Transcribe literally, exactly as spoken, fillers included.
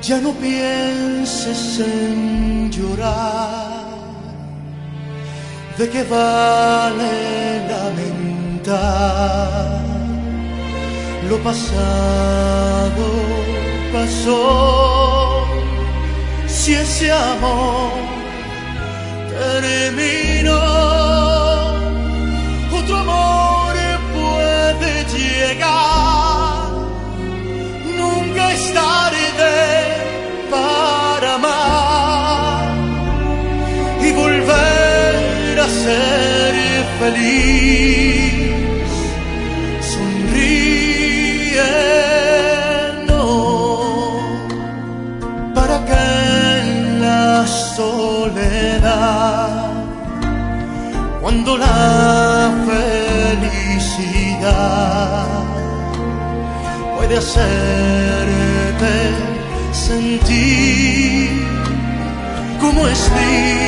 Ya no pienses en llorar, ¿de qué vale lamentar? Lo pasado pasó, si ese amor terminó, otro amor puede llegar. Nunca es tarde para amar y volver a ser feliz, sonriendo, para que en la soledad, cuando la felicidad puede hacerte sentir como es